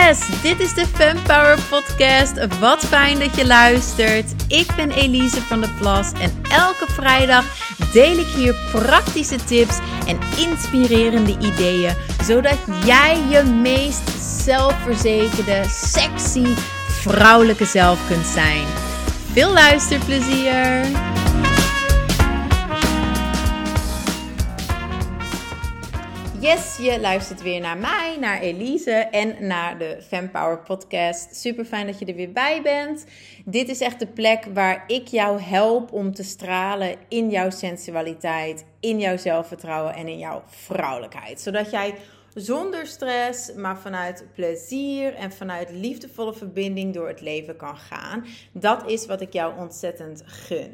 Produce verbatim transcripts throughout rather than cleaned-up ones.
Yes, dit is de FemPower podcast. Wat fijn dat je luistert. Ik ben Elise van der Plas en elke vrijdag deel ik hier praktische tips en inspirerende ideeën, zodat jij je meest zelfverzekerde, sexy, vrouwelijke zelf kunt zijn. Veel luisterplezier! Yes, je luistert weer naar mij, naar Elise en naar de FemPower podcast. Super fijn dat je er weer bij bent. Dit is echt de plek waar ik jou help om te stralen in jouw sensualiteit, in jouw zelfvertrouwen en in jouw vrouwelijkheid. Zodat jij zonder stress, maar vanuit plezier en vanuit liefdevolle verbinding door het leven kan gaan. Dat is wat ik jou ontzettend gun.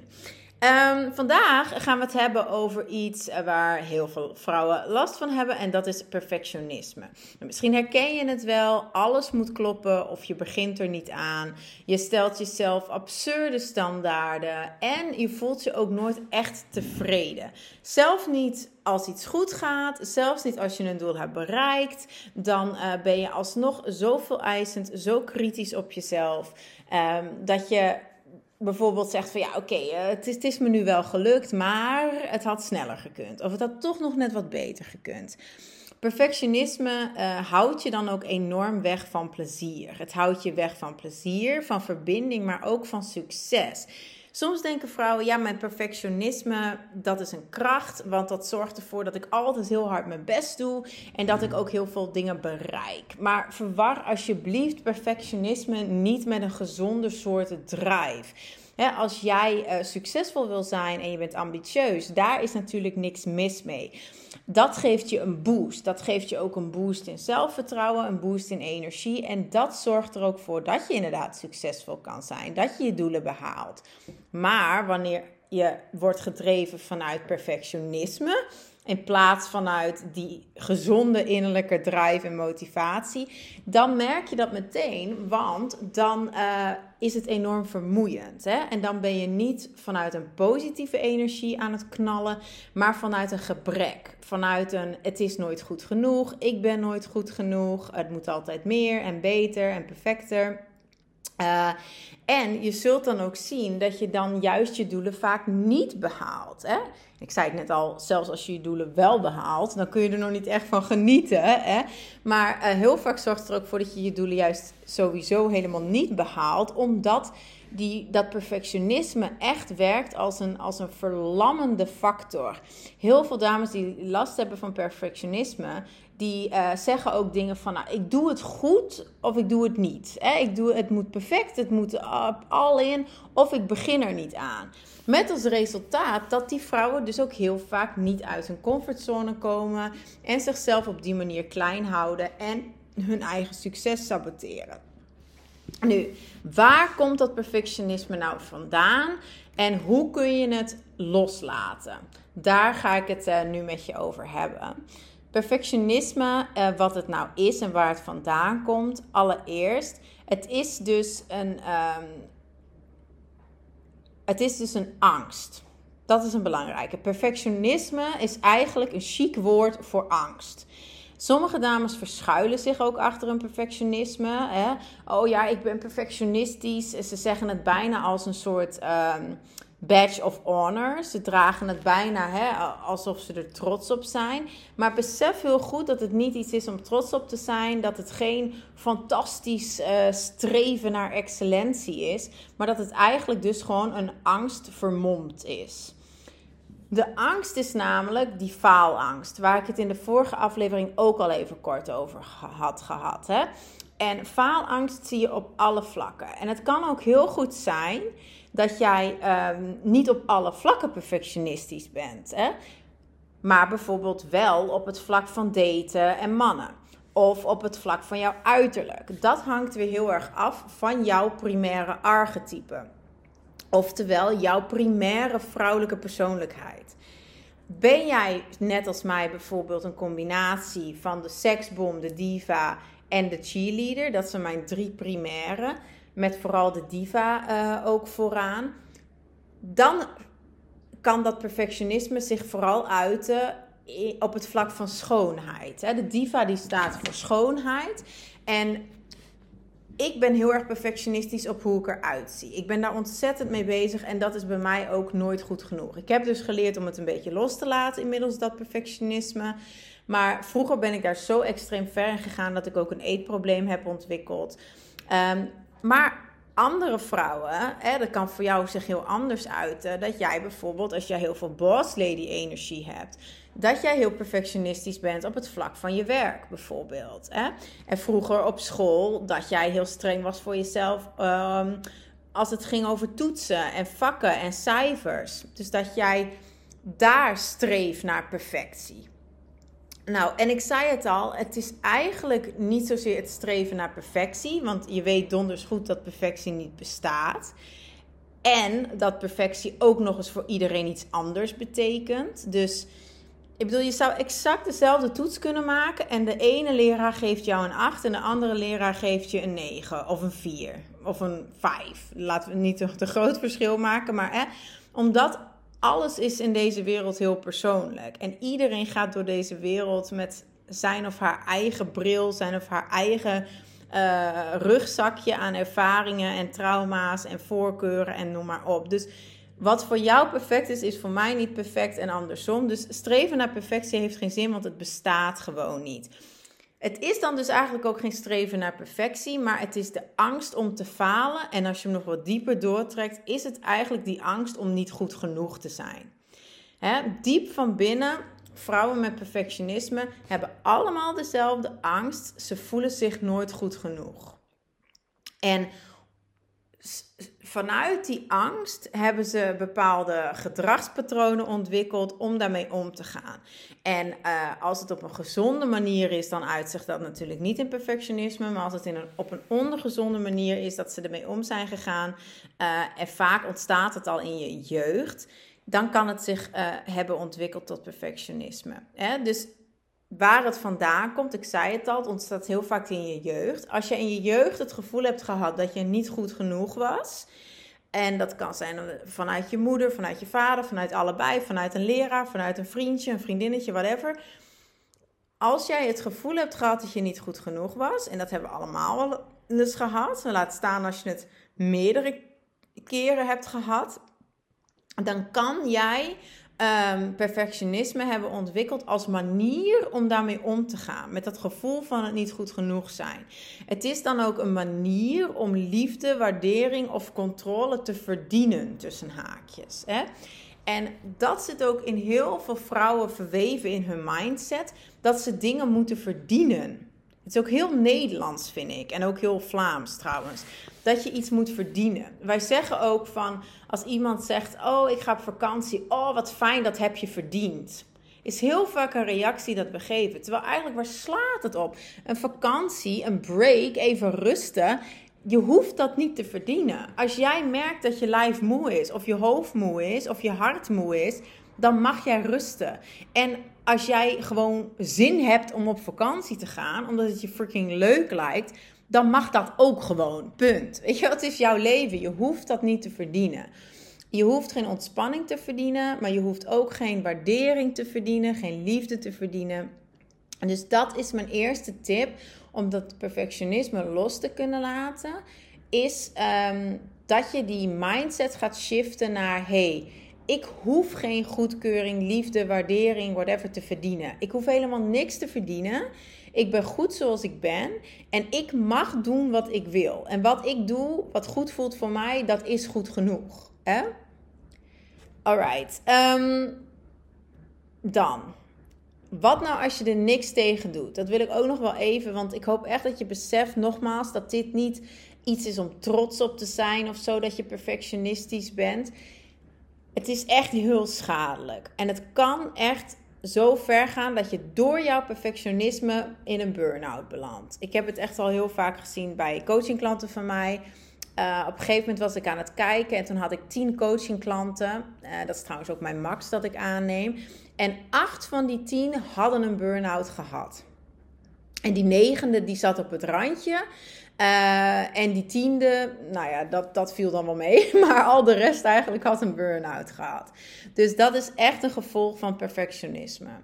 Um, vandaag gaan we het hebben over iets waar heel veel vrouwen last van hebben en dat is perfectionisme. En misschien herken je het wel, alles moet kloppen of je begint er niet aan. Je stelt jezelf absurde standaarden en je voelt je ook nooit echt tevreden. Zelf niet als iets goed gaat, zelfs niet als je een doel hebt bereikt, dan uh, ben je alsnog zo veel eisend, zo kritisch op jezelf, um, dat je bijvoorbeeld zegt van ja oké, okay, uh, het, het is me nu wel gelukt, maar het had sneller gekund. Of het had toch nog net wat beter gekund. Perfectionisme uh, houdt je dan ook enorm weg van plezier. Het houdt je weg van plezier, van verbinding, maar ook van succes. Soms denken vrouwen, ja, mijn perfectionisme, dat is een kracht, want dat zorgt ervoor dat ik altijd heel hard mijn best doe en dat ik ook heel veel dingen bereik. Maar verwar alsjeblieft perfectionisme niet met een gezonde soort drive. He, als jij uh, succesvol wil zijn en je bent ambitieus, daar is natuurlijk niks mis mee. Dat geeft je een boost. Dat geeft je ook een boost in zelfvertrouwen, een boost in energie. En dat zorgt er ook voor dat je inderdaad succesvol kan zijn. Dat je je doelen behaalt. Maar wanneer je wordt gedreven vanuit perfectionisme, in plaats vanuit die gezonde innerlijke drive en motivatie, dan merk je dat meteen, want dan uh, is het enorm vermoeiend. Hè? En dan ben je niet vanuit een positieve energie aan het knallen, maar vanuit een gebrek. Vanuit een het is nooit goed genoeg, ik ben nooit goed genoeg, het moet altijd meer en beter en perfecter. Uh, en je zult dan ook zien dat je dan juist je doelen vaak niet behaalt. Hè? Ik zei het net al, zelfs als je je doelen wel behaalt, dan kun je er nog niet echt van genieten. Hè? Maar uh, heel vaak zorgt het er ook voor dat je je doelen juist sowieso helemaal niet behaalt. Omdat die, dat perfectionisme echt werkt als een, als een verlammende factor. Heel veel dames die last hebben van perfectionisme, die uh, zeggen ook dingen van, nou, ik doe het goed of ik doe het niet. Hè? Ik doe, het moet perfect, het moet all in of ik begin er niet aan. Met als resultaat dat die vrouwen dus ook heel vaak niet uit hun comfortzone komen en zichzelf op die manier klein houden en hun eigen succes saboteren. Nu, waar komt dat perfectionisme nou vandaan en hoe kun je het loslaten? Daar ga ik het uh, nu met je over hebben. Perfectionisme, uh, wat het nou is en waar het vandaan komt. Allereerst, het is dus een, um, het is dus een angst. Dat is een belangrijke. Perfectionisme is eigenlijk een chic woord voor angst. Sommige dames verschuilen zich ook achter een perfectionisme. Hè? Oh ja, ik ben perfectionistisch. Ze zeggen het bijna als een soort um, badge of honor. Ze dragen het bijna hè, alsof ze er trots op zijn. Maar besef heel goed dat het niet iets is om trots op te zijn. Dat het geen fantastisch uh, streven naar excellentie is. Maar dat het eigenlijk dus gewoon een angst vermomd is. De angst is namelijk die faalangst, waar ik het in de vorige aflevering ook al even kort over had gehad. Hè? En faalangst zie je op alle vlakken. En het kan ook heel goed zijn dat jij um, niet op alle vlakken perfectionistisch bent. Hè? Maar bijvoorbeeld wel op het vlak van daten en mannen. Of op het vlak van jouw uiterlijk. Dat hangt weer heel erg af van jouw primaire archetype. Oftewel jouw primaire vrouwelijke persoonlijkheid. Ben jij net als mij bijvoorbeeld een combinatie van de seksbom, de diva en de cheerleader? Dat zijn mijn drie primaire, met vooral de diva uh, ook vooraan. Dan kan dat perfectionisme zich vooral uiten op het vlak van schoonheid. De diva die staat voor schoonheid en ik ben heel erg perfectionistisch op hoe ik eruit zie. Ik ben daar ontzettend mee bezig en dat is bij mij ook nooit goed genoeg. Ik heb dus geleerd om het een beetje los te laten inmiddels, dat perfectionisme. Maar vroeger ben ik daar zo extreem ver in gegaan dat ik ook een eetprobleem heb ontwikkeld. Um, maar andere vrouwen, hè, dat kan voor jou zich heel anders uiten. Dat jij bijvoorbeeld, als jij heel veel boss lady energie hebt, dat jij heel perfectionistisch bent op het vlak van je werk bijvoorbeeld. Hè? En vroeger op school, dat jij heel streng was voor jezelf um, als het ging over toetsen en vakken en cijfers. Dus dat jij daar streeft naar perfectie. Nou, en ik zei het al, het is eigenlijk niet zozeer het streven naar perfectie, want je weet donders goed dat perfectie niet bestaat. En dat perfectie ook nog eens voor iedereen iets anders betekent. Dus ik bedoel, je zou exact dezelfde toets kunnen maken en de ene leraar geeft jou een acht en de andere leraar geeft je een negen of een vier of een vijf. Laten we niet te, te groot verschil maken, maar hè, omdat alles is in deze wereld heel persoonlijk. En iedereen gaat door deze wereld met zijn of haar eigen bril, zijn of haar eigen uh, rugzakje aan ervaringen en trauma's en voorkeuren en noem maar op. Dus wat voor jou perfect is, is voor mij niet perfect en andersom. Dus streven naar perfectie heeft geen zin, want het bestaat gewoon niet. Het is dan dus eigenlijk ook geen streven naar perfectie, maar het is de angst om te falen. En als je hem nog wat dieper doortrekt, is het eigenlijk die angst om niet goed genoeg te zijn. Hè? Diep van binnen, vrouwen met perfectionisme hebben allemaal dezelfde angst. Ze voelen zich nooit goed genoeg. En vanuit die angst hebben ze bepaalde gedragspatronen ontwikkeld om daarmee om te gaan. En uh, als het op een gezonde manier is, dan uitzicht dat natuurlijk niet in perfectionisme. Maar als het in een, op een ongezonde manier is dat ze ermee om zijn gegaan. Uh, en vaak ontstaat het al in je jeugd. Dan kan het zich uh, hebben ontwikkeld tot perfectionisme. Hè? Dus waar het vandaan komt, ik zei het al, het ontstaat heel vaak in je jeugd. Als je in je jeugd het gevoel hebt gehad dat je niet goed genoeg was, en dat kan zijn vanuit je moeder, vanuit je vader, vanuit allebei, vanuit een leraar, vanuit een vriendje, een vriendinnetje, whatever. Als jij het gevoel hebt gehad dat je niet goed genoeg was, en dat hebben we allemaal wel eens gehad, laat staan als je het meerdere keren hebt gehad, dan kan jij Um, perfectionisme hebben ontwikkeld als manier om daarmee om te gaan. Met dat gevoel van het niet goed genoeg zijn. Het is dan ook een manier om liefde, waardering of controle te verdienen tussen haakjes. Hè? En dat zit ook in heel veel vrouwen verweven in hun mindset. Dat ze dingen moeten verdienen. Het is ook heel Nederlands, vind ik. En ook heel Vlaams trouwens. Dat je iets moet verdienen. Wij zeggen ook van, als iemand zegt, oh, ik ga op vakantie. Oh, wat fijn, dat heb je verdiend. Is heel vaak een reactie dat we geven. Terwijl eigenlijk, waar slaat het op? Een vakantie, een break, even rusten. Je hoeft dat niet te verdienen. Als jij merkt dat je lijf moe is, of je hoofd moe is, of je hart moe is, dan mag jij rusten. En als jij gewoon zin hebt om op vakantie te gaan, omdat het je freaking leuk lijkt, dan mag dat ook gewoon, punt. Weet je, het is jouw leven, je hoeft dat niet te verdienen. Je hoeft geen ontspanning te verdienen, maar je hoeft ook geen waardering te verdienen, geen liefde te verdienen. En dus dat is mijn eerste tip, om dat perfectionisme los te kunnen laten, is um, dat je die mindset gaat shiften naar, hey, ik hoef geen goedkeuring, liefde, waardering, whatever te verdienen. Ik hoef helemaal niks te verdienen. Ik ben goed zoals ik ben. En ik mag doen wat ik wil. En wat ik doe, wat goed voelt voor mij, dat is goed genoeg. Hè? Alright. Um, dan. Wat nou als je er niks tegen doet? Dat wil ik ook nog wel even. Want ik hoop echt dat je beseft, nogmaals, dat dit niet iets is om trots op te zijn of zo. Dat je perfectionistisch bent. Het is echt heel schadelijk. En het kan echt zo ver gaan dat je door jouw perfectionisme in een burn-out belandt. Ik heb het echt al heel vaak gezien bij coachingklanten van mij. Uh, op een gegeven moment was ik aan het kijken en toen had ik tien coachingklanten. Uh, dat is trouwens ook mijn max dat ik aanneem. En acht van die tien hadden een burn-out gehad. En die negende die zat op het randje. Uh, en die tiende, nou ja, dat, dat viel dan wel mee. Maar al de rest eigenlijk had een burn-out gehad. Dus dat is echt een gevolg van perfectionisme.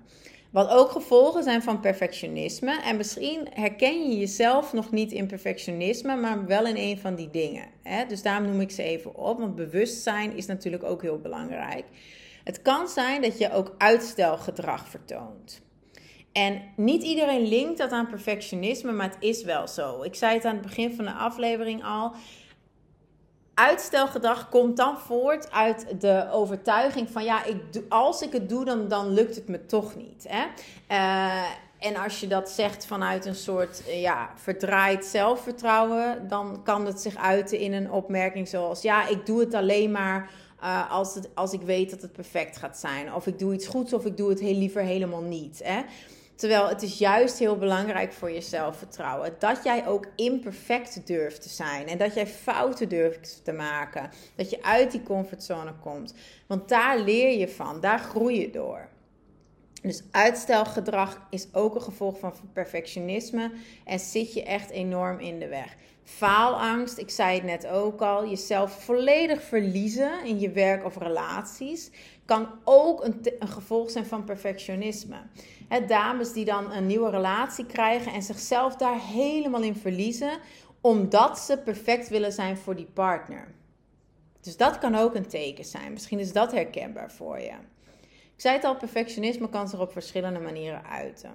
Wat ook gevolgen zijn van perfectionisme. En misschien herken je jezelf nog niet in perfectionisme, maar wel in een van die dingen. Hè? Dus daarom noem ik ze even op, want bewustzijn is natuurlijk ook heel belangrijk. Het kan zijn dat je ook uitstelgedrag vertoont. En niet iedereen linkt dat aan perfectionisme, maar het is wel zo. Ik zei het aan het begin van de aflevering al. Uitstelgedrag komt dan voort uit de overtuiging van ja, ik doe, als ik het doe, dan, dan lukt het me toch niet. Hè? Uh, en als je dat zegt vanuit een soort uh, ja, verdraaid zelfvertrouwen, dan kan het zich uiten in een opmerking zoals ja, ik doe het alleen maar uh, als, het, als ik weet dat het perfect gaat zijn. Of ik doe iets goeds of ik doe het heel liever helemaal niet. Hè? Terwijl het is juist heel belangrijk voor je zelfvertrouwen. Dat jij ook imperfect durft te zijn. En dat jij fouten durft te maken. Dat je uit die comfortzone komt. Want daar leer je van. Daar groei je door. Dus uitstelgedrag is ook een gevolg van perfectionisme. En zit je echt enorm in de weg. Faalangst, ik zei het net ook al. Jezelf volledig verliezen in je werk of relaties. Kan ook een, te- een gevolg zijn van perfectionisme. He, dames die dan een nieuwe relatie krijgen en zichzelf daar helemaal in verliezen, omdat ze perfect willen zijn voor die partner. Dus dat kan ook een teken zijn. Misschien is dat herkenbaar voor je. Ik zei het al, perfectionisme kan zich op verschillende manieren uiten.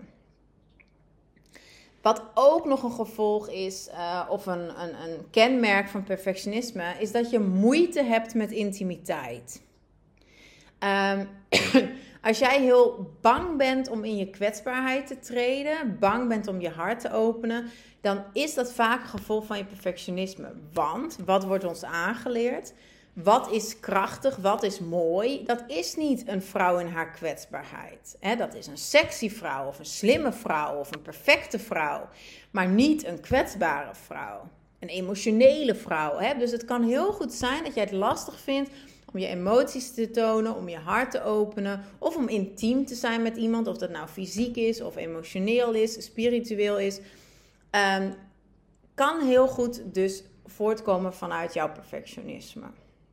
Wat ook nog een gevolg is, uh, of een, een, een kenmerk van perfectionisme, is dat je moeite hebt met intimiteit. Um, als jij heel bang bent om in je kwetsbaarheid te treden, bang bent om je hart te openen, dan is dat vaak een gevolg van je perfectionisme. Want, wat wordt ons aangeleerd? Wat is krachtig, wat is mooi? Dat is niet een vrouw in haar kwetsbaarheid. He, dat is een sexy vrouw of een slimme vrouw of een perfecte vrouw. Maar niet een kwetsbare vrouw. Een emotionele vrouw. He. Dus het kan heel goed zijn dat jij het lastig vindt om je emoties te tonen, om je hart te openen. Of om intiem te zijn met iemand. Of dat nou fysiek is of emotioneel is, spiritueel is. Um, kan heel goed dus voortkomen vanuit jouw perfectionisme.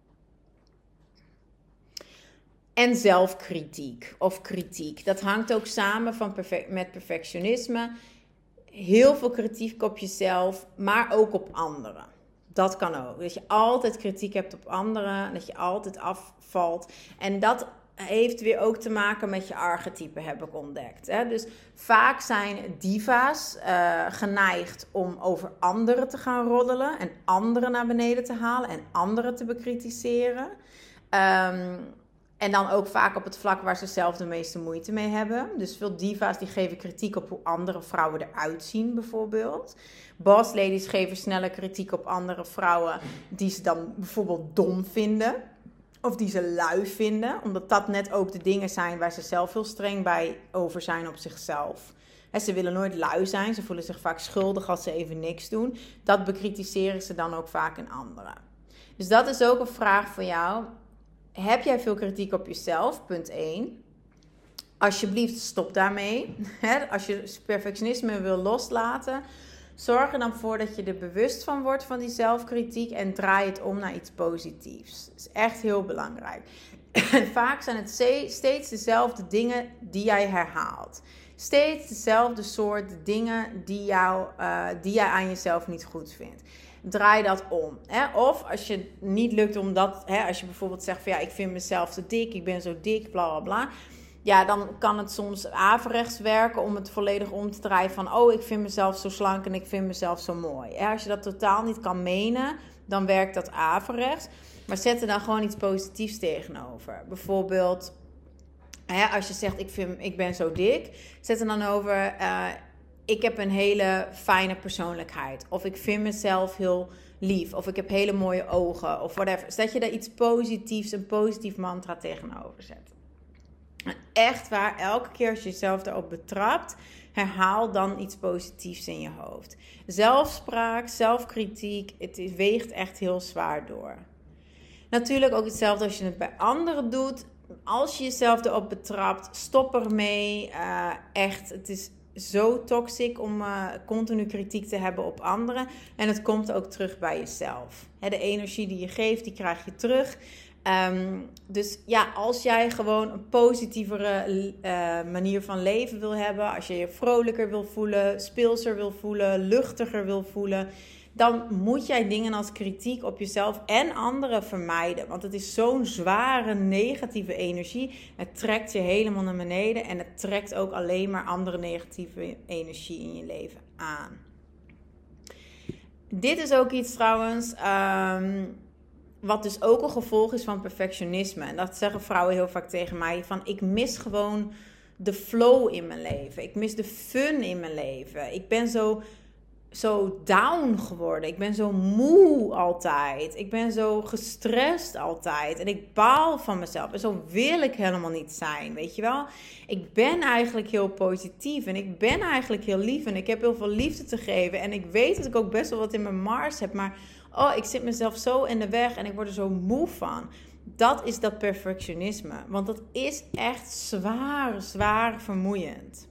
En zelfkritiek of kritiek. Dat hangt ook samen van perfect, met perfectionisme. Heel veel kritiek op jezelf, maar ook op anderen. Dat kan ook. Dat je altijd kritiek hebt op anderen. Dat je altijd afvalt. En dat heeft weer ook te maken met je archetype, heb ik ontdekt. Hè? Dus vaak zijn diva's uh, geneigd om over anderen te gaan roddelen. En anderen naar beneden te halen. En anderen te bekritiseren. Um, En dan ook vaak op het vlak waar ze zelf de meeste moeite mee hebben. Dus veel diva's die geven kritiek op hoe andere vrouwen eruit zien bijvoorbeeld. Boss ladies geven sneller kritiek op andere vrouwen die ze dan bijvoorbeeld dom vinden. Of die ze lui vinden. Omdat dat net ook de dingen zijn waar ze zelf heel streng bij over zijn op zichzelf. En ze willen nooit lui zijn. Ze voelen zich vaak schuldig als ze even niks doen. Dat bekritiseren ze dan ook vaak in anderen. Dus dat is ook een vraag voor jou. Heb jij veel kritiek op jezelf? Punt één. Alsjeblieft, stop daarmee. Als je perfectionisme wil loslaten, zorg er dan voor dat je er bewust van wordt van die zelfkritiek en draai het om naar iets positiefs. Dat is echt heel belangrijk. En vaak zijn het steeds dezelfde dingen die jij herhaalt. Steeds dezelfde soort dingen die, jou, uh, die jij aan jezelf niet goed vindt. Draai dat om. Hè? Of als je niet lukt om dat, hè, als je bijvoorbeeld zegt van ja, ik vind mezelf te dik, ik ben zo dik, bla bla bla. Ja, dan kan het soms averechts werken om het volledig om te draaien van oh, ik vind mezelf zo slank en ik vind mezelf zo mooi. Hè? Als je dat totaal niet kan menen, dan werkt dat averechts. Maar zet er dan gewoon iets positiefs tegenover. Bijvoorbeeld, hè, als je zegt ik, vind, ik ben zo dik, zet er dan over Uh, ik heb een hele fijne persoonlijkheid. Of ik vind mezelf heel lief. Of ik heb hele mooie ogen. Of whatever. Dus dat je daar iets positiefs, een positief mantra tegenover zet. En echt waar, elke keer als je jezelf daarop betrapt, herhaal dan iets positiefs in je hoofd. Zelfspraak, zelfkritiek, het weegt echt heel zwaar door. Natuurlijk ook hetzelfde als je het bij anderen doet. Als je jezelf erop betrapt, stop ermee. Uh, echt, het is zo toxic om uh, continu kritiek te hebben op anderen. En het komt ook terug bij jezelf. He, de energie die je geeft, die krijg je terug. Um, dus ja, als jij gewoon een positievere uh, manier van leven wil hebben, als je je vrolijker wil voelen, speelser wil voelen, luchtiger wil voelen, dan moet jij dingen als kritiek op jezelf en anderen vermijden. Want het is zo'n zware negatieve energie. Het trekt je helemaal naar beneden en het trekt ook alleen maar andere negatieve energie in je leven aan. Dit is ook iets trouwens, um, wat dus ook een gevolg is van perfectionisme. En dat zeggen vrouwen heel vaak tegen mij, van ik mis gewoon de flow in mijn leven. Ik mis de fun in mijn leven. Ik ben zo... zo down geworden. Ik ben zo moe altijd. Ik ben zo gestrest altijd. En ik baal van mezelf. En zo wil ik helemaal niet zijn. Weet je wel? Ik ben eigenlijk heel positief. En ik ben eigenlijk heel lief. En ik heb heel veel liefde te geven. En ik weet dat ik ook best wel wat in mijn mars heb. Maar oh, ik zit mezelf zo in de weg. En ik word er zo moe van. Dat is dat perfectionisme. Want dat is echt zwaar, zwaar vermoeiend.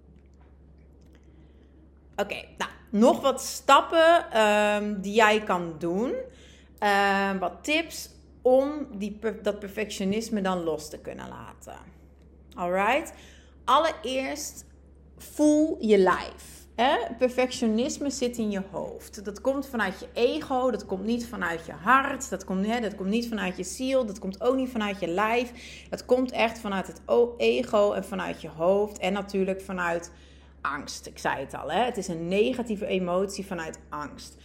Oké, okay, nou. Nog wat stappen um, die jij kan doen. Uh, wat tips om die, dat perfectionisme dan los te kunnen laten. Alright? Allereerst voel je lijf. Hè? Perfectionisme zit in je hoofd. Dat komt vanuit je ego. Dat komt niet vanuit je hart. Dat komt, hè, dat komt niet vanuit je ziel. Dat komt ook niet vanuit je lijf. Dat komt echt vanuit het ego en vanuit je hoofd. En natuurlijk vanuit angst. Ik zei het al, hè? Het is een negatieve emotie vanuit angst.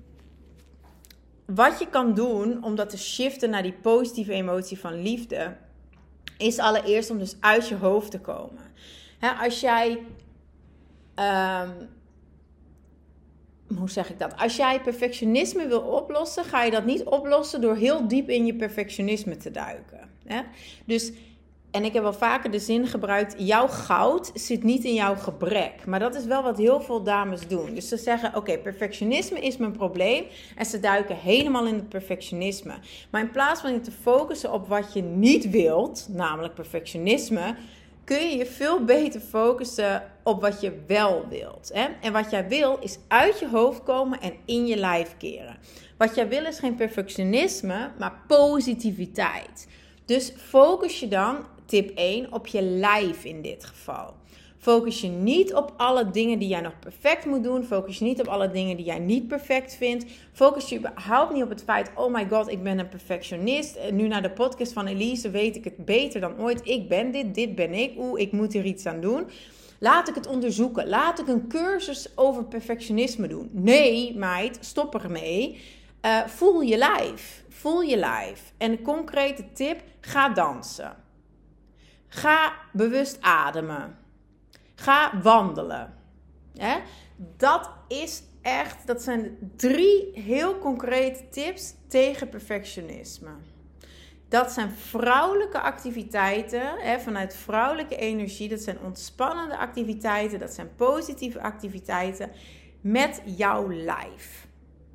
Wat je kan doen om dat te shiften naar die positieve emotie van liefde, is allereerst om dus uit je hoofd te komen. Hè, als jij, um, hoe zeg ik dat? Als jij perfectionisme wil oplossen, ga je dat niet oplossen door heel diep in je perfectionisme te duiken. Hè? Dus En ik heb wel vaker de zin gebruikt, jouw goud zit niet in jouw gebrek. Maar dat is wel wat heel veel dames doen. Dus ze zeggen, oké, okay, perfectionisme is mijn probleem. En ze duiken helemaal in het perfectionisme. Maar in plaats van je te focussen op wat je niet wilt, namelijk perfectionisme, kun je je veel beter focussen op wat je wel wilt. Hè? En wat jij wil is uit je hoofd komen en in je lijf keren. Wat jij wil is geen perfectionisme, maar positiviteit. Dus focus je dan, tip één, op je lijf in dit geval. Focus je niet op alle dingen die jij nog perfect moet doen. Focus je niet op alle dingen die jij niet perfect vindt. Focus je überhaupt niet op het feit, oh my god, ik ben een perfectionist. En nu na de podcast van Elise weet ik het beter dan ooit. Ik ben dit, dit ben ik. Oeh, ik moet hier iets aan doen. Laat ik het onderzoeken. Laat ik een cursus over perfectionisme doen. Nee, meid, stop ermee. Uh, voel je lijf. Voel je lijf. En een concrete tip, ga dansen. Ga bewust ademen. Ga wandelen. Hè? Dat is echt, dat zijn drie heel concrete tips tegen perfectionisme. Dat zijn vrouwelijke activiteiten, hè, vanuit vrouwelijke energie. Dat zijn ontspannende activiteiten, dat zijn positieve activiteiten met jouw lijf.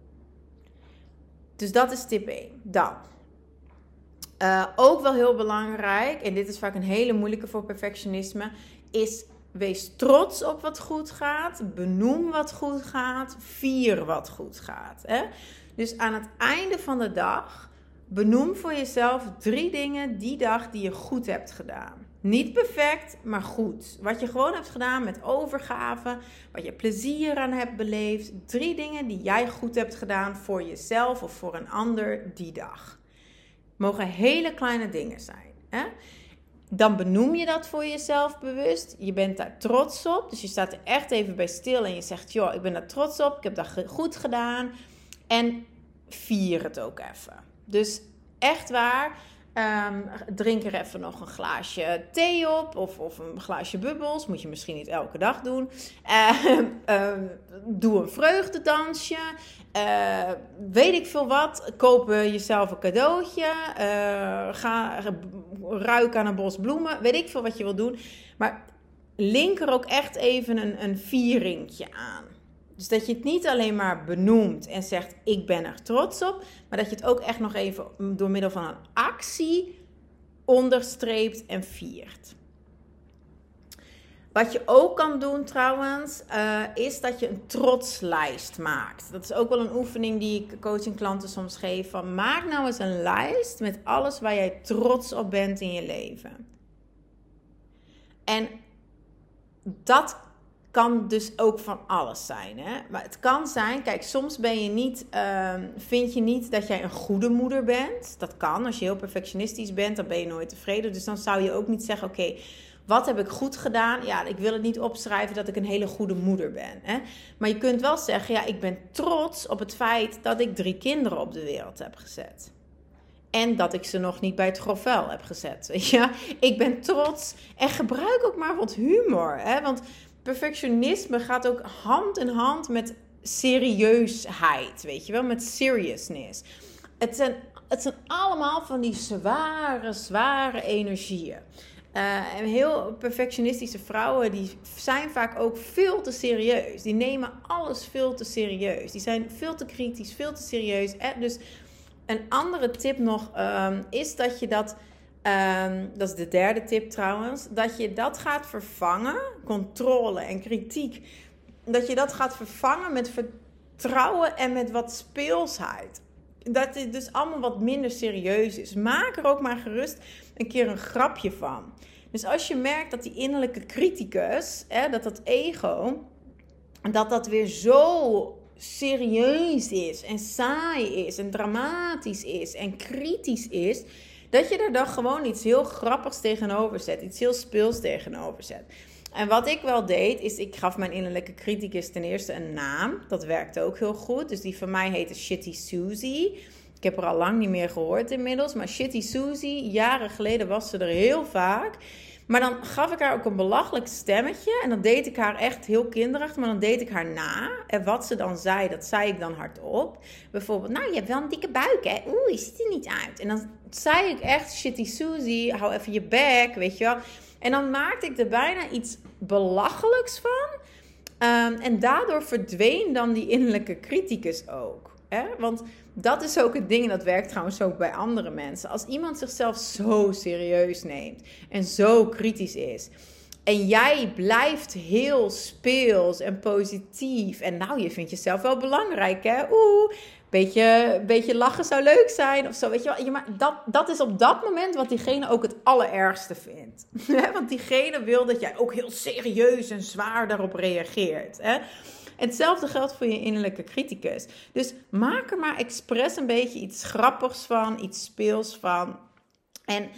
Dus dat is tip één. Dan, uh, ook wel heel belangrijk, en dit is vaak een hele moeilijke voor perfectionisme, is wees trots op wat goed gaat, benoem wat goed gaat, vier wat goed gaat. Hè? Dus aan het einde van de dag, benoem voor jezelf drie dingen die dag die je goed hebt gedaan. Niet perfect, maar goed. Wat je gewoon hebt gedaan met overgave, wat je plezier aan hebt beleefd. Drie dingen die jij goed hebt gedaan voor jezelf of voor een ander die dag. Mogen hele kleine dingen zijn. Hè? Dan benoem je dat voor jezelf bewust. Je bent daar trots op. Dus je staat er echt even bij stil en je zegt, joh, ik ben daar trots op. Ik heb dat goed gedaan. En vier het ook even. Dus echt waar, um, drink er even nog een glaasje thee op. Of, of een glaasje bubbels. Moet je misschien niet elke dag doen. Uh, uh, doe een vreugdedansje. Uh, weet ik veel wat. Koop jezelf een cadeautje. Uh, ga ruiken aan een bos bloemen. Weet ik veel wat je wil doen. Maar link er ook echt even een, een vieringje aan. Dus dat je het niet alleen maar benoemt en zegt, ik ben er trots op. Maar dat je het ook echt nog even door middel van een actie onderstreept en viert. Wat je ook kan doen trouwens, uh, is dat je een trotslijst maakt. Dat is ook wel een oefening die ik coachingklanten soms geef. Van, maak nou eens een lijst met alles waar jij trots op bent in je leven. En dat kan dus ook van alles zijn. Hè? Maar het kan zijn, kijk, soms ben je niet, uh, vind je niet dat jij een goede moeder bent. Dat kan, als je heel perfectionistisch bent, dan ben je nooit tevreden. Dus dan zou je ook niet zeggen, oké, okay, wat heb ik goed gedaan? Ja, ik wil het niet opschrijven dat ik een hele goede moeder ben. Hè? Maar je kunt wel zeggen, ja, ik ben trots op het feit dat ik drie kinderen op de wereld heb gezet. En dat ik ze nog niet bij het grovel heb gezet. Weet je? Ik ben trots en gebruik ook maar wat humor. Hè? Want perfectionisme gaat ook hand in hand met serieusheid. Weet je wel, met seriousness. Het zijn, het zijn allemaal van die zware, zware energieën. Uh, en heel perfectionistische vrouwen, die zijn vaak ook veel te serieus. Die nemen alles veel te serieus. Die zijn veel te kritisch, veel te serieus. Eh, dus een andere tip nog um, is dat je dat... Um, dat is de derde tip trouwens. Dat je dat gaat vervangen, controle en kritiek. Dat je dat gaat vervangen met vertrouwen en met wat speelsheid. Dat het dus allemaal wat minder serieus is. Maak er ook maar gerust een keer een grapje van. Dus als je merkt dat die innerlijke criticus, hè, dat dat ego, dat dat weer zo serieus is en saai is en dramatisch is en kritisch is, dat je er dan gewoon iets heel grappigs tegenover zet. Iets heel speels tegenover zet. En wat ik wel deed, is ik gaf mijn innerlijke criticus ten eerste een naam. Dat werkte ook heel goed. Dus die van mij heette Shitty Susie. Ik heb er al lang niet meer gehoord inmiddels. Maar Shitty Susie, jaren geleden was ze er heel vaak. Maar dan gaf ik haar ook een belachelijk stemmetje. En dan deed ik haar echt heel kinderachtig. Maar dan deed ik haar na. En wat ze dan zei, dat zei ik dan hardop. Bijvoorbeeld, nou, je hebt wel een dikke buik, hè? Oeh, je ziet er niet uit. En dan zei ik echt, Shitty Susie, hou even je bek, weet je wel. En dan maakte ik er bijna iets belachelijks van. Um, en daardoor verdween dan die innerlijke criticus ook. Hè? Want dat is ook het ding, en dat werkt trouwens ook bij andere mensen. Als iemand zichzelf zo serieus neemt en zo kritisch is, en jij blijft heel speels en positief. En nou, je vindt jezelf wel belangrijk, hè? Oeh, beetje, beetje lachen zou leuk zijn of zo. Weet je wel? Ja, maar dat, dat is op dat moment wat diegene ook het allerergste vindt. Want diegene wil dat jij ook heel serieus en zwaar daarop reageert. Hè? Hetzelfde geldt voor je innerlijke criticus. Dus maak er maar expres een beetje iets grappigs van, iets speels van. En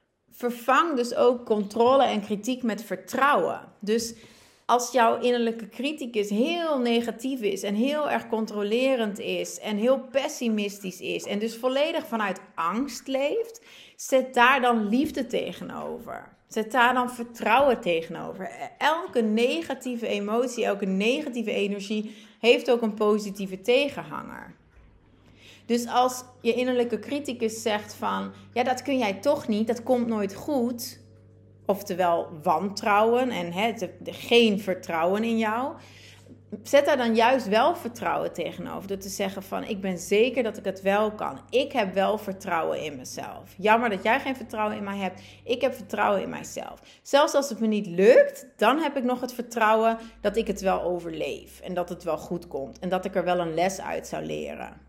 vervang dus ook controle en kritiek met vertrouwen. Dus als jouw innerlijke criticus heel negatief is en heel erg controlerend is en heel pessimistisch is en dus volledig vanuit angst leeft, zet daar dan liefde tegenover. Zet daar dan vertrouwen tegenover. Elke negatieve emotie, elke negatieve energie heeft ook een positieve tegenhanger. Dus als je innerlijke criticus zegt van, ja, dat kun jij toch niet, dat komt nooit goed. Oftewel wantrouwen en he, geen vertrouwen in jou. Zet daar dan juist wel vertrouwen tegenover. Door te zeggen van, ik ben zeker dat ik het wel kan. Ik heb wel vertrouwen in mezelf. Jammer dat jij geen vertrouwen in mij hebt. Ik heb vertrouwen in mijzelf. Zelfs als het me niet lukt, dan heb ik nog het vertrouwen dat ik het wel overleef. En dat het wel goed komt. En dat ik er wel een les uit zou leren.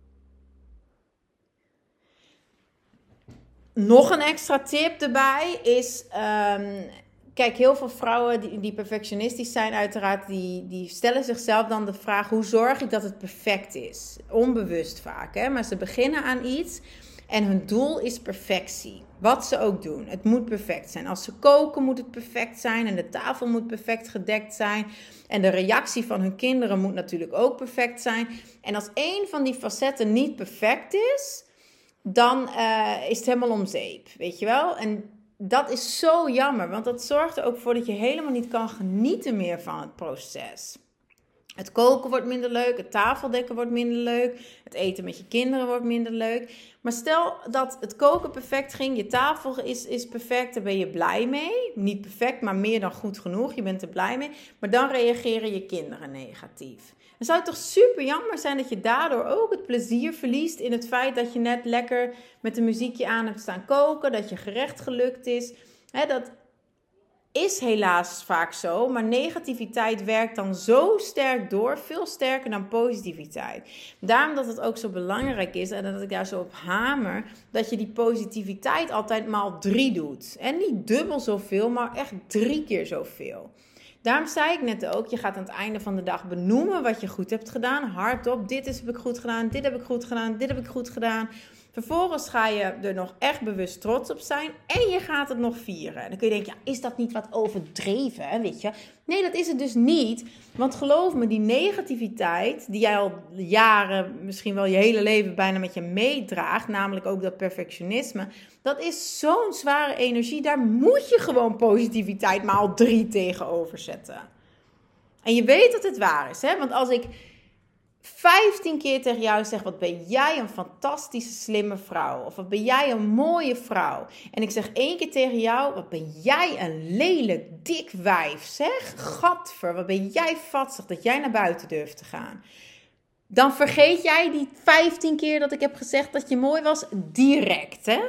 Nog een extra tip erbij is, um, kijk, heel veel vrouwen die, die perfectionistisch zijn uiteraard, die, die stellen zichzelf dan de vraag, hoe zorg ik dat het perfect is? Onbewust vaak, hè? Maar ze beginnen aan iets en hun doel is perfectie. Wat ze ook doen, het moet perfect zijn. Als ze koken moet het perfect zijn en de tafel moet perfect gedekt zijn. En de reactie van hun kinderen moet natuurlijk ook perfect zijn. En als één van die facetten niet perfect is, dan uh, is het helemaal om zeep, weet je wel. En dat is zo jammer, want dat zorgt er ook voor dat je helemaal niet kan genieten meer van het proces. Het koken wordt minder leuk, het tafeldekken wordt minder leuk, het eten met je kinderen wordt minder leuk. Maar stel dat het koken perfect ging, je tafel is, is perfect, daar ben je blij mee. Niet perfect, maar meer dan goed genoeg, je bent er blij mee. Maar dan reageren je kinderen negatief. Dan zou het toch super jammer zijn dat je daardoor ook het plezier verliest in het feit dat je net lekker met een muziekje aan hebt staan koken, dat je gerecht gelukt is. He, dat is helaas vaak zo, maar negativiteit werkt dan zo sterk door, veel sterker dan positiviteit. Daarom dat het ook zo belangrijk is en dat ik daar zo op hamer, dat je die positiviteit altijd maal drie doet. En niet dubbel zoveel, maar echt drie keer zoveel. Daarom zei ik net ook, je gaat aan het einde van de dag benoemen wat je goed hebt gedaan. Hardop, dit heb ik goed gedaan, dit heb ik goed gedaan, dit heb ik goed gedaan. Vervolgens ga je er nog echt bewust trots op zijn en je gaat het nog vieren. Dan kun je denken, ja, is dat niet wat overdreven, hè, weet je? Nee, dat is het dus niet. Want geloof me, die negativiteit die jij al jaren, misschien wel je hele leven bijna met je meedraagt, namelijk ook dat perfectionisme, dat is zo'n zware energie. Daar moet je gewoon positiviteit maal drie tegenover zetten. En je weet dat het waar is, hè? Want als ik vijftien keer tegen jou zeg, wat ben jij een fantastische, slimme vrouw. Of wat ben jij een mooie vrouw. En ik zeg één keer tegen jou, wat ben jij een lelijk, dik wijf. Zeg, gadver, wat ben jij vatsig dat jij naar buiten durft te gaan. Dan vergeet jij die vijftien keer dat ik heb gezegd dat je mooi was, direct, hè.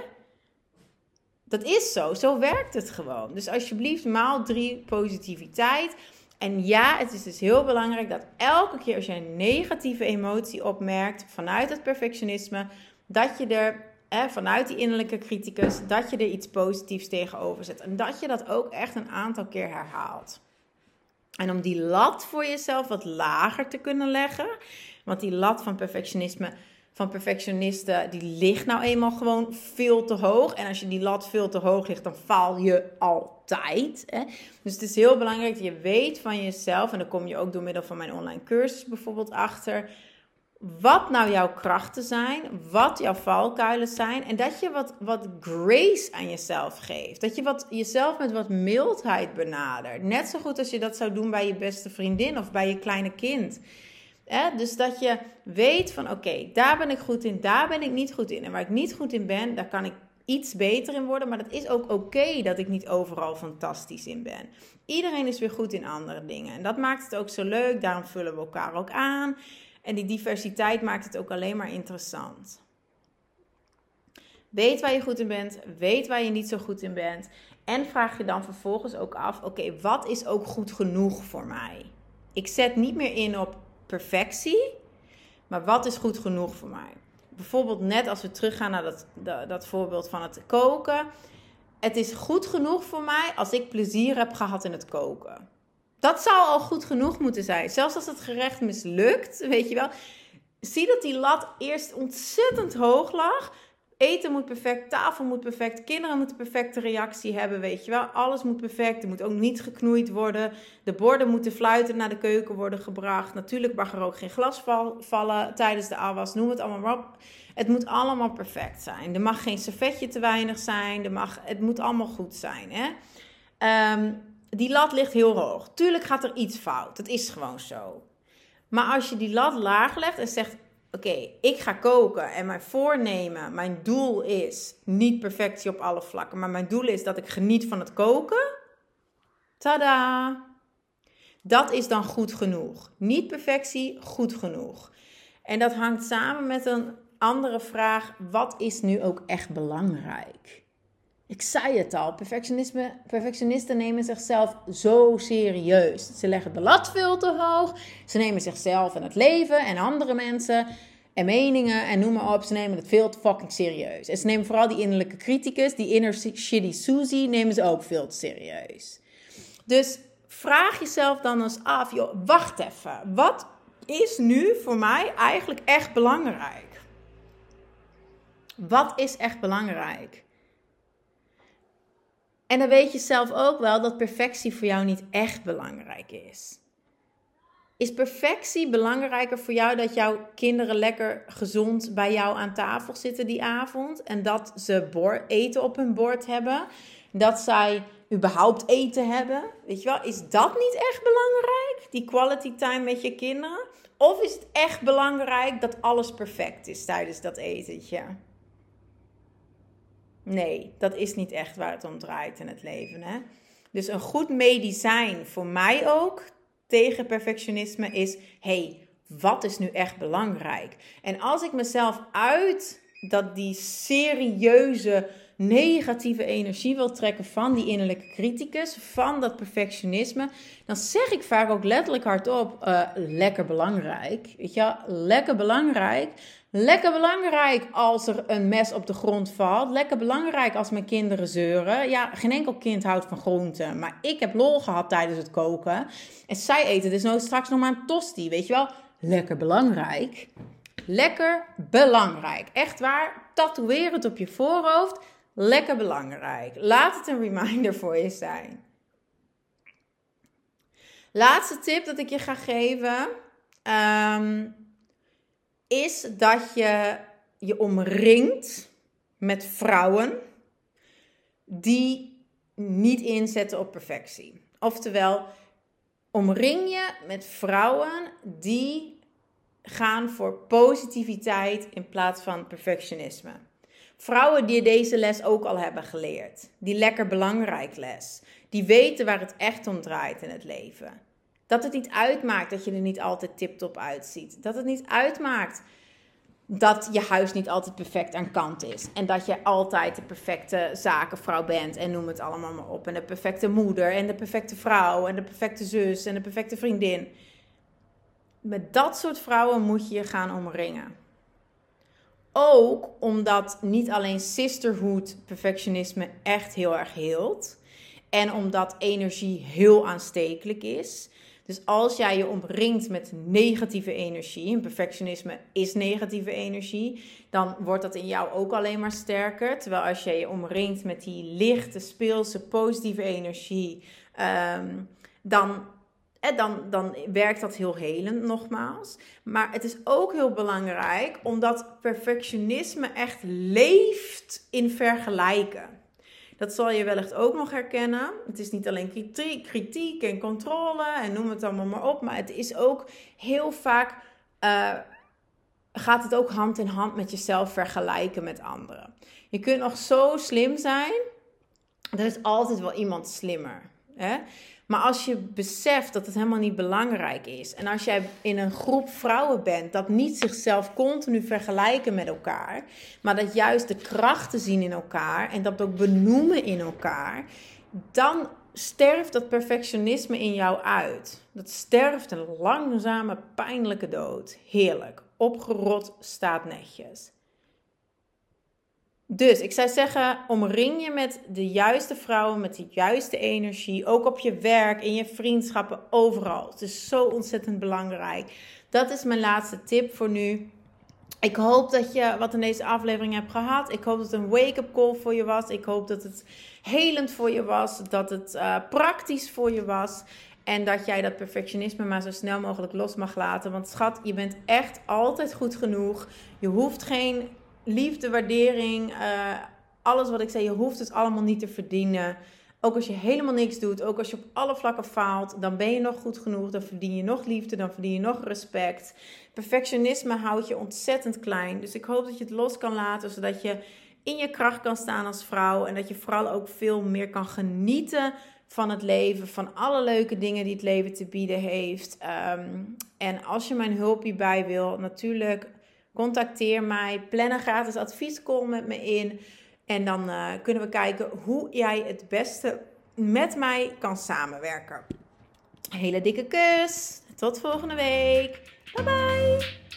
Dat is zo, zo werkt het gewoon. Dus alsjeblieft maal drie positiviteit. En ja, het is dus heel belangrijk dat elke keer als je een negatieve emotie opmerkt vanuit het perfectionisme, dat je er, eh, vanuit die innerlijke criticus, dat je er iets positiefs tegenover zet. En dat je dat ook echt een aantal keer herhaalt. En om die lat voor jezelf wat lager te kunnen leggen, want die lat van perfectionisme, van perfectionisten, die ligt nou eenmaal gewoon veel te hoog. En als je die lat veel te hoog ligt, dan faal je altijd. Hè? Dus het is heel belangrijk dat je weet van jezelf, en dan kom je ook door middel van mijn online cursus bijvoorbeeld achter, wat nou jouw krachten zijn, wat jouw valkuilen zijn. En dat je wat, wat grace aan jezelf geeft. Dat je wat, jezelf met wat mildheid benadert. Net zo goed als je dat zou doen bij je beste vriendin of bij je kleine kind. Eh, dus dat je weet van oké, okay, daar ben ik goed in, daar ben ik niet goed in. En waar ik niet goed in ben, daar kan ik iets beter in worden. Maar dat is ook oké okay dat ik niet overal fantastisch in ben. Iedereen is weer goed in andere dingen. En dat maakt het ook zo leuk, daarom vullen we elkaar ook aan. En die diversiteit maakt het ook alleen maar interessant. Weet waar je goed in bent, weet waar je niet zo goed in bent. En vraag je dan vervolgens ook af, oké, okay, wat is ook goed genoeg voor mij? Ik zet niet meer in op perfectie, maar wat is goed genoeg voor mij? Bijvoorbeeld net als we teruggaan naar dat, dat, dat voorbeeld van het koken. Het is goed genoeg voor mij als ik plezier heb gehad in het koken. Dat zou al goed genoeg moeten zijn. Zelfs als het gerecht mislukt, weet je wel. Zie dat die lat eerst ontzettend hoog lag. Eten moet perfect, tafel moet perfect, kinderen moeten perfecte reactie hebben, weet je wel. Alles moet perfect, er moet ook niet geknoeid worden. De borden moeten fluitend naar de keuken worden gebracht. Natuurlijk mag er ook geen glas vallen tijdens de afwas, noem het allemaal maar op. Het moet allemaal perfect zijn. Er mag geen servetje te weinig zijn, er mag, het moet allemaal goed zijn. Hè? Um, die lat ligt heel hoog. Tuurlijk gaat er iets fout, dat is gewoon zo. Maar als je die lat laag legt en zegt, oké, okay, ik ga koken en mijn voornemen, mijn doel is niet perfectie op alle vlakken, maar mijn doel is dat ik geniet van het koken. Tada! Dat is dan goed genoeg. Niet perfectie, goed genoeg. En dat hangt samen met een andere vraag, wat is nu ook echt belangrijk? Ik zei het al, perfectionisme, perfectionisten nemen zichzelf zo serieus. Ze leggen de lat veel te hoog. Ze nemen zichzelf en het leven en andere mensen en meningen en noem maar op. Ze nemen het veel te fucking serieus. En ze nemen vooral die innerlijke criticus, die inner shitty Susie, nemen ze ook veel te serieus. Dus vraag jezelf dan eens af, joh, wacht even. Wat is nu voor mij eigenlijk echt belangrijk? Wat is echt belangrijk? En dan weet je zelf ook wel dat perfectie voor jou niet echt belangrijk is. Is perfectie belangrijker voor jou dat jouw kinderen lekker gezond bij jou aan tafel zitten die avond? En dat ze bord, eten op hun bord hebben? Dat zij überhaupt eten hebben? Weet je wel, is dat niet echt belangrijk? Die quality time met je kinderen? Of is het echt belangrijk dat alles perfect is tijdens dat etentje? Nee, dat is niet echt waar het om draait in het leven. Hè? Dus een goed medicijn voor mij ook tegen perfectionisme is, hey, wat is nu echt belangrijk? En als ik mezelf uit dat die serieuze negatieve energie wil trekken van die innerlijke criticus, van dat perfectionisme, dan zeg ik vaak ook letterlijk hardop, uh, lekker belangrijk. Weet je wel, lekker belangrijk. Lekker belangrijk als er een mes op de grond valt. Lekker belangrijk als mijn kinderen zeuren. Ja, geen enkel kind houdt van groenten. Maar ik heb lol gehad tijdens het koken. En zij eten dus nou straks nog maar een tosti. Weet je wel? Lekker belangrijk. Lekker belangrijk. Echt waar. Tatoeëer het op je voorhoofd. Lekker belangrijk. Laat het een reminder voor je zijn. Laatste tip dat ik je ga geven. Um, is dat je je omringt met vrouwen die niet inzetten op perfectie. Oftewel, omring je met vrouwen die gaan voor positiviteit in plaats van perfectionisme. Vrouwen die deze les ook al hebben geleerd. Die lekker belangrijk les. Die weten waar het echt om draait in het leven. Dat het niet uitmaakt dat je er niet altijd tip-top uitziet. Dat het niet uitmaakt dat je huis niet altijd perfect aan kant is. En dat je altijd de perfecte zakenvrouw bent. En noem het allemaal maar op. En de perfecte moeder. En de perfecte vrouw. En de perfecte zus. En de perfecte vriendin. Met dat soort vrouwen moet je je gaan omringen. Ook omdat niet alleen sisterhood perfectionisme echt heel erg heelt. En omdat energie heel aanstekelijk is. Dus als jij je omringt met negatieve energie, en perfectionisme is negatieve energie, dan wordt dat in jou ook alleen maar sterker. Terwijl als je je omringt met die lichte, speelse, positieve energie, um, dan, eh, dan, dan werkt dat heel helend nogmaals. Maar het is ook heel belangrijk, omdat perfectionisme echt leeft in vergelijken. Dat zal je wellicht ook nog herkennen. Het is niet alleen kritiek, kritiek en controle en noem het allemaal maar op. Maar het is ook heel vaak, uh, gaat het ook hand in hand met jezelf vergelijken met anderen. Je kunt nog zo slim zijn. Er is altijd wel iemand slimmer. Hè? Maar als je beseft dat het helemaal niet belangrijk is. En als jij in een groep vrouwen bent dat niet zichzelf continu vergelijken met elkaar. Maar dat juist de krachten zien in elkaar. En dat ook benoemen in elkaar. Dan sterft dat perfectionisme in jou uit. Dat sterft een langzame, pijnlijke dood. Heerlijk. Opgerot staat netjes. Dus ik zou zeggen, omring je met de juiste vrouwen, met de juiste energie. Ook op je werk, in je vriendschappen, overal. Het is zo ontzettend belangrijk. Dat is mijn laatste tip voor nu. Ik hoop dat je wat in deze aflevering hebt gehad. Ik hoop dat het een wake-up call voor je was. Ik hoop dat het helend voor je was. Dat het uh, praktisch voor je was. En dat jij dat perfectionisme maar zo snel mogelijk los mag laten. Want schat, je bent echt altijd goed genoeg. Je hoeft geen liefde, waardering, uh, alles wat ik zei, je hoeft het allemaal niet te verdienen. Ook als je helemaal niks doet, ook als je op alle vlakken faalt, dan ben je nog goed genoeg. Dan verdien je nog liefde, dan verdien je nog respect. Perfectionisme houdt je ontzettend klein. Dus ik hoop dat je het los kan laten, zodat je in je kracht kan staan als vrouw. En dat je vooral ook veel meer kan genieten van het leven, van alle leuke dingen die het leven te bieden heeft. Um, en als je mijn hulp hierbij wil, natuurlijk contacteer mij, plan een gratis adviescall met me in. En dan uh, kunnen we kijken hoe jij het beste met mij kan samenwerken. Hele dikke kus. Tot volgende week. Bye bye.